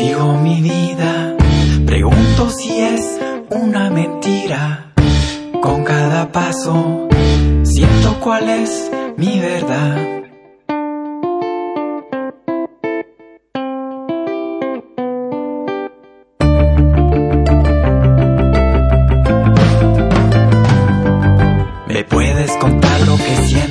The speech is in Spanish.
Sigo mi vida, pregunto si es una mentira. Con cada paso siento cuál es mi verdad. Me puedes contar lo que sientes.